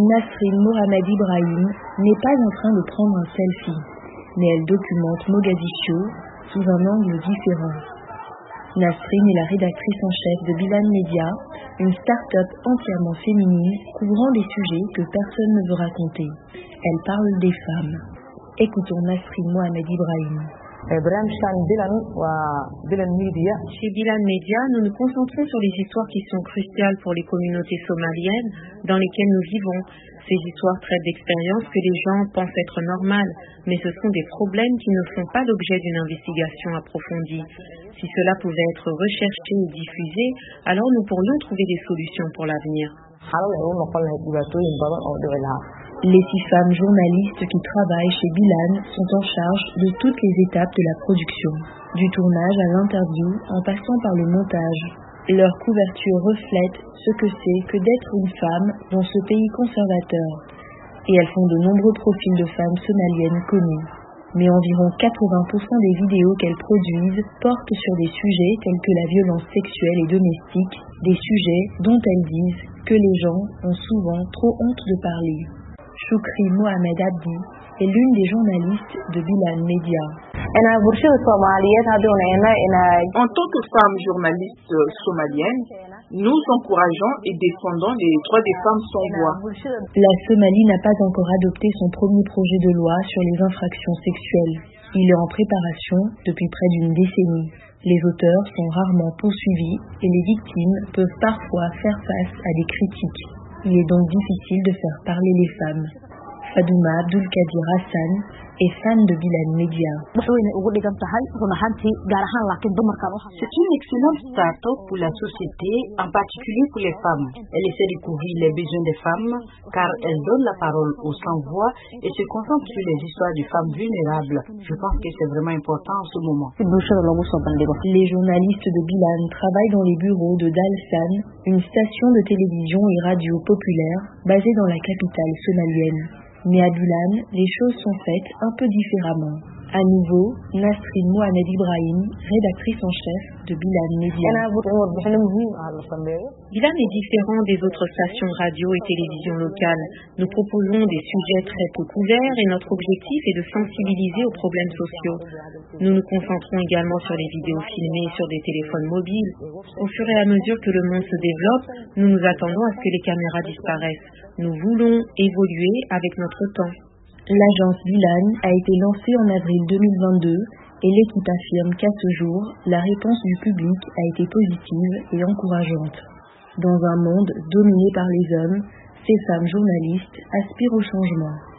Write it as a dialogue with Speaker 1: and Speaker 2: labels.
Speaker 1: Nasrin Mohamed Ibrahim n'est pas en train de prendre un selfie, mais elle documente Mogadiscio sous un angle différent. Nasrin est la rédactrice en chef de Bilan Media, une start-up entièrement féminine couvrant des sujets que personne ne veut raconter. Elle parle des femmes. Écoutons Nasrin Mohamed Ibrahim.
Speaker 2: Chez Bilan Media, nous nous concentrons sur les histoires qui sont cruciales pour les communautés somaliennes dans lesquelles nous vivons. Ces histoires traitent d'expériences que les gens pensent être normales, mais ce sont des problèmes qui ne font pas l'objet d'une investigation approfondie. Si cela pouvait être recherché et diffusé, alors nous pourrions trouver des solutions pour l'avenir.
Speaker 1: Les 6 femmes journalistes qui travaillent chez Bilan sont en charge de toutes les étapes de la production, du tournage à l'interview en passant par le montage. Leur couverture reflète ce que c'est que d'être une femme dans ce pays conservateur, et elles font de nombreux profils de femmes somaliennes connues. Mais environ 80% des vidéos qu'elles produisent portent sur des sujets tels que la violence sexuelle et domestique, des sujets dont elles disent que les gens ont souvent trop honte de parler. Choukri Mohamed Abdi est l'une des journalistes de Bilan Media.
Speaker 3: En tant que femmes journalistes somaliennes, nous encourageons et défendons les droits des femmes sans voix.
Speaker 1: La Somalie n'a pas encore adopté son premier projet de loi sur les infractions sexuelles. Il est en préparation depuis près d'une décennie. Les auteurs sont rarement poursuivis et les victimes peuvent parfois faire face à des critiques. Il est donc difficile de faire parler les femmes. Fadouma Abdulkadir Hassan est fan de Bilan Media.
Speaker 4: C'est une excellente start-up pour la société, en particulier pour les femmes. Elle essaie de couvrir les besoins des femmes, car elle donne la parole aux sans-voix et se concentre sur les histoires de femmes vulnérables. Je pense que c'est vraiment important en ce moment.
Speaker 1: Les journalistes de Bilan travaillent dans les bureaux de Dalsan, une station de télévision et radio populaire basée dans la capitale somalienne. Mais à Bilan, les choses sont faites un peu différemment. À nouveau, Nasrin Mohamed Ibrahim, rédactrice en chef de Bilan Media.
Speaker 2: Bilan est différent des autres stations radio et télévision locales. Nous proposons des sujets très peu couverts et notre objectif est de sensibiliser aux problèmes sociaux. Nous nous concentrons également sur les vidéos filmées sur des téléphones mobiles. Au fur et à mesure que le monde se développe, nous nous attendons à ce que les caméras disparaissent. Nous voulons évoluer avec notre temps.
Speaker 1: L'agence Bilan a été lancée en avril 2022 et l'équipe affirme qu'à ce jour, la réponse du public a été positive et encourageante. Dans un monde dominé par les hommes, ces femmes journalistes aspirent au changement.